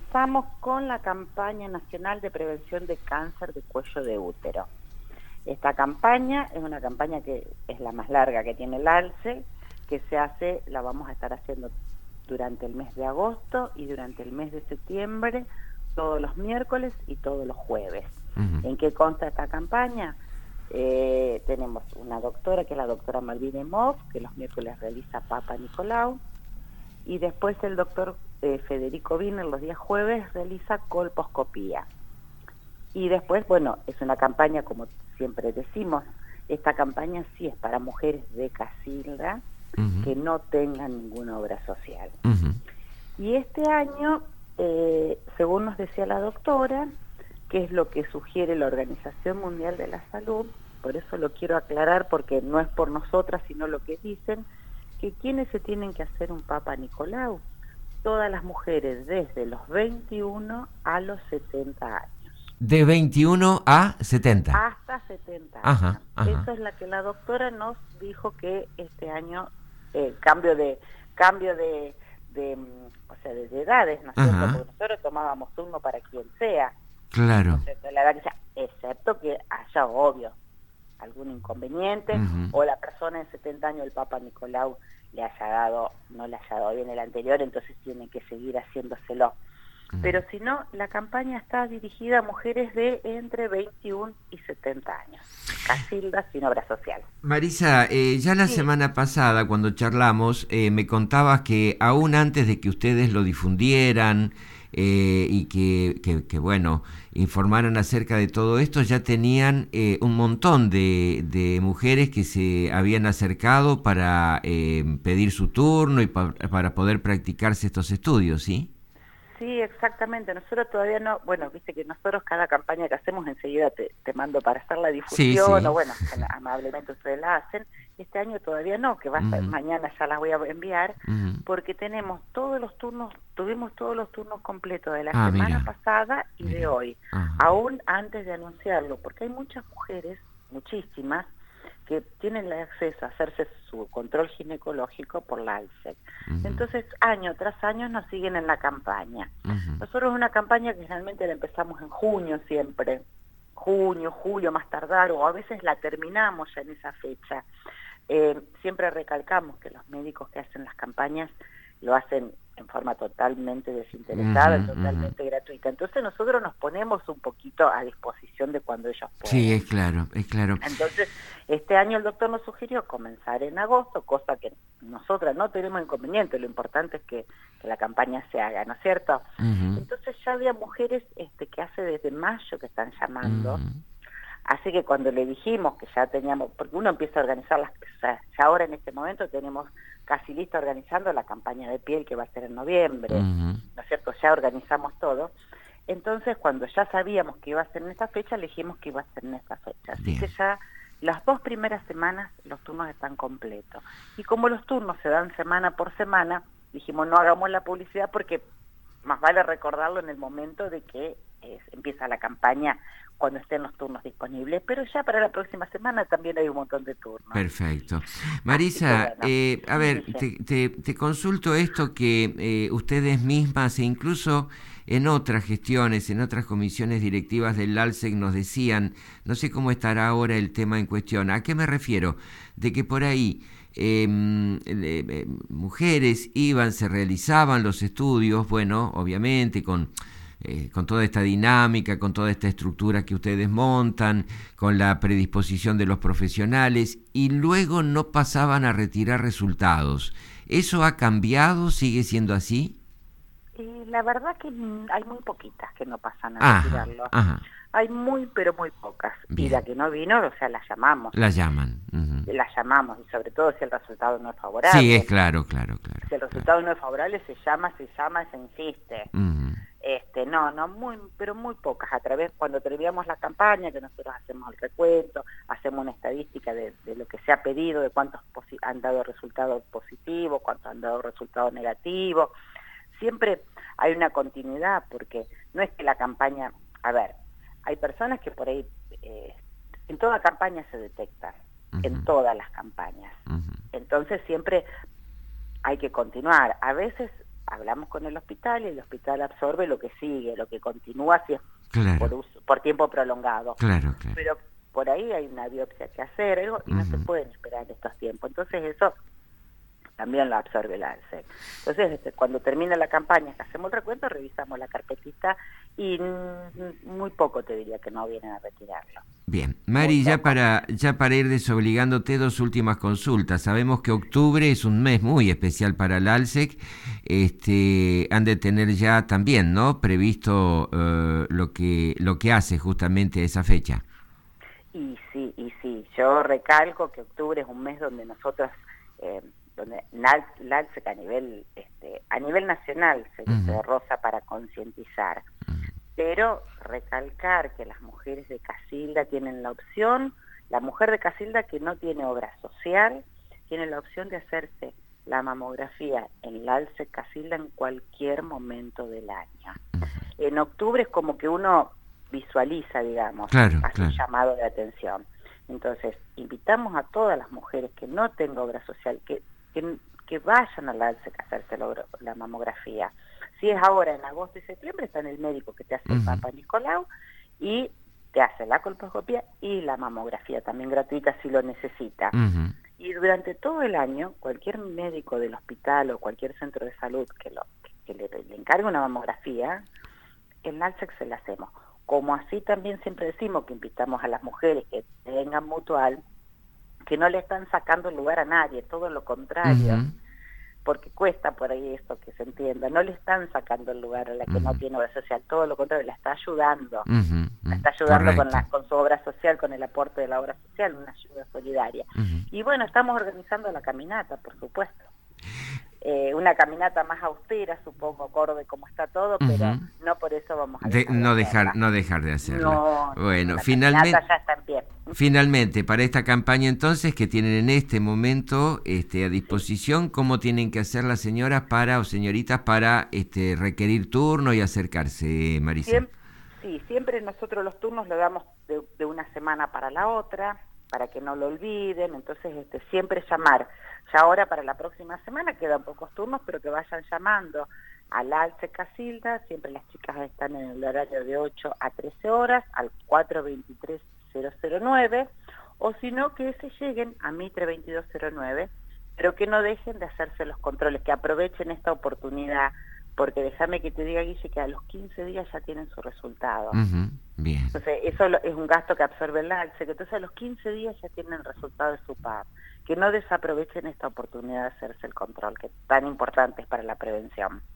comenzamos con la campaña nacional de prevención de cáncer de cuello de útero. Esta campaña es una campaña que es la más larga que tiene el ALSE, que la vamos a estar haciendo durante el mes de agosto y durante el mes de septiembre, todos los miércoles y todos los jueves. Uh-huh. ¿En qué consta esta campaña? Tenemos una doctora, que es la doctora Malvina Moff, que los miércoles realiza Papa Nicolau, y después el doctor Federico Wiener los días jueves realiza colposcopía. Y después, bueno, es una campaña, como siempre decimos, esta campaña sí es para mujeres de Casilda Uh-huh. que no tengan ninguna obra social. Uh-huh. Y este año, según nos decía la doctora, que es lo que sugiere la Organización Mundial de la Salud, por eso lo quiero aclarar porque no es por nosotras, sino lo que dicen, que quienes se tienen que hacer un Papa Nicolau, todas las mujeres desde los 21 a los 70 años. De 21 a 70. Hasta 70 años. Ajá, ajá. Eso es la que la doctora nos dijo que este año, cambio de edades, ¿no es cierto? Ajá. Porque nosotros tomábamos turno para quien sea, Claro. ¿no es cierto? La edad que sea, excepto que haya, obvio, algún inconveniente, Uh-huh. o la persona de 70 años, el Papa Nicolau, no le haya dado bien el anterior, entonces tiene que seguir haciéndoselo. Uh-huh. Pero si no, la campaña está dirigida a mujeres de entre 21 y 70 años, Casilda sin obra social. Marisa, ya la semana pasada cuando charlamos me contabas que aún antes de que ustedes lo difundieran y que bueno, informaran acerca de todo esto, ya tenían un montón de mujeres que se habían acercado para pedir su turno y para poder practicarse estos estudios, ¿sí? Sí, exactamente. Nosotros todavía no, bueno, viste que nosotros cada campaña que hacemos enseguida te mando para hacer la difusión, Sí. o bueno, amablemente ustedes la hacen. Este año todavía no, que va a ser, mañana ya las voy a enviar, porque tuvimos todos los turnos completos de la semana pasada y de hoy, aún antes de anunciarlo, porque hay muchas mujeres, muchísimas, que tienen el acceso a hacerse su control ginecológico por la ALSEC. Entonces, año tras año nos siguen en la campaña. Nosotros es una campaña que generalmente la empezamos en junio siempre, junio, julio más tardar, o a veces la terminamos ya en esa fecha. Siempre recalcamos que los médicos que hacen las campañas lo hacen en forma totalmente desinteresada, totalmente gratuita. Entonces nosotros nos ponemos un poquito a disposición de cuando ellos puedan. Sí, es claro. Entonces, este año el doctor nos sugirió comenzar en agosto, cosa que nosotras no tenemos inconveniente, lo importante es que la campaña se haga, ¿no es cierto? Entonces ya había mujeres que hace desde mayo que están llamando. Así que cuando le dijimos que ya teníamos, porque uno empieza a organizar ya ahora en este momento tenemos casi lista organizando la campaña de piel que va a ser en noviembre, ¿no es cierto? Ya organizamos todo. Entonces cuando ya sabíamos que iba a ser en esta fecha, le dijimos que iba a ser en esta fecha. Así que ya las 2 primeras semanas los turnos están completos. Y como los turnos se dan semana por semana, dijimos no hagamos la publicidad porque más vale recordarlo en el momento de que empieza la campaña, cuando estén los turnos disponibles, pero ya para la próxima semana también hay un montón de turnos. Perfecto. Marisa, bueno, a ver, te consulto esto que ustedes mismas e incluso en otras gestiones, en otras comisiones directivas del ALSEC nos decían, no sé cómo estará ahora el tema en cuestión, ¿a qué me refiero? De que por ahí mujeres se realizaban los estudios, bueno, obviamente con toda esta dinámica, con toda esta estructura que ustedes montan, con la predisposición de los profesionales, y luego no pasaban a retirar resultados. ¿Eso ha cambiado? ¿Sigue siendo así? La verdad que hay muy poquitas que no pasan a retirarlo. Hay pero muy pocas. Bien. Y la que no vino, o sea, la llamamos. La llaman. La llamamos, y sobre todo si el resultado no es favorable. Sí, es claro. Si el resultado no es favorable, se llama, se insiste. Pero muy pocas. Cuando terminamos la campaña, que nosotros hacemos el recuento, hacemos una estadística de lo que se ha pedido, de cuántos han dado resultados positivos, cuántos han dado resultados negativos. Siempre hay una continuidad, porque no es que la campaña... A ver, hay personas que por ahí... en toda campaña se detectan, en todas las campañas. Entonces siempre hay que continuar. A veces hablamos con el hospital y el hospital absorbe lo que sigue, lo que continúa si es claro, por tiempo prolongado. claro, claro. Pero por ahí hay una biopsia que hacer, algo, y no se pueden esperar estos tiempos. Entonces eso también lo absorbe el ALSEC. Entonces, cuando termina la campaña, que hacemos el recuento, revisamos la carpetita y muy poco te diría que no vienen a retirarlo. Bien, Mari, ya Poco. para ir desobligándote, dos últimas consultas. Sabemos que octubre es un mes muy especial para el ALSEC. Han de tener ya también, ¿no?, previsto lo que hace justamente esa fecha. Y sí, yo recalco que octubre es un mes donde nosotros, donde el ALSEC a nivel nacional se roza para concientizar. Pero recalcar que las mujeres de Casilda tienen la opción, la mujer de Casilda que no tiene obra social, tiene la opción de hacerse la mamografía en la ALSEC Casilda en cualquier momento del año. En octubre es como que uno visualiza, digamos, Claro, hace un claro. llamado de atención. Entonces, invitamos a todas las mujeres que no tengan obra social, que vayan al ALSEC a hacerse la mamografía. Si es ahora en agosto y septiembre, está en el médico que te hace el Papa Nicolau y te hace la colposcopia y la mamografía también gratuita si lo necesita. Y durante todo el año, cualquier médico del hospital o cualquier centro de salud que le encargue una mamografía, en NALSEC se la hacemos. Como así también siempre decimos que invitamos a las mujeres que tengan mutual, que no le están sacando el lugar a nadie, todo lo contrario, porque cuesta por ahí esto que se entienda, no le están sacando el lugar a la que no tiene obra social, todo lo contrario, la está ayudando. La está ayudando Correcto. con su obra social, con el aporte de la obra social, una ayuda solidaria. Y bueno, estamos organizando la caminata, por supuesto. Una caminata más austera, supongo, acorde como está todo, pero no por eso vamos a dejar de hacerla. No dejar de hacerla. No, Bueno, la caminata ya está en pie. finalmente, para esta campaña entonces que tienen en este momento a disposición, ¿cómo tienen que hacer las señoras o señoritas para requerir turno y acercarse, Marisa? Siempre nosotros los turnos lo damos de una semana para la otra, para que no lo olviden, entonces siempre llamar. Ya ahora para la próxima semana quedan pocos turnos, pero que vayan llamando al ALSEC Casilda, siempre las chicas están en el horario de 8 a 13 horas, al 423-009, o si no, que se lleguen a Mitre 2209, pero que no dejen de hacerse los controles, que aprovechen esta oportunidad, porque déjame que te diga, Guille, que a los 15 días ya tienen su resultado. Bien. Entonces, eso es un gasto que absorbe el ALSEC, que entonces a los 15 días ya tienen el resultado de su PAP. Que no desaprovechen esta oportunidad de hacerse el control, que tan importante es para la prevención.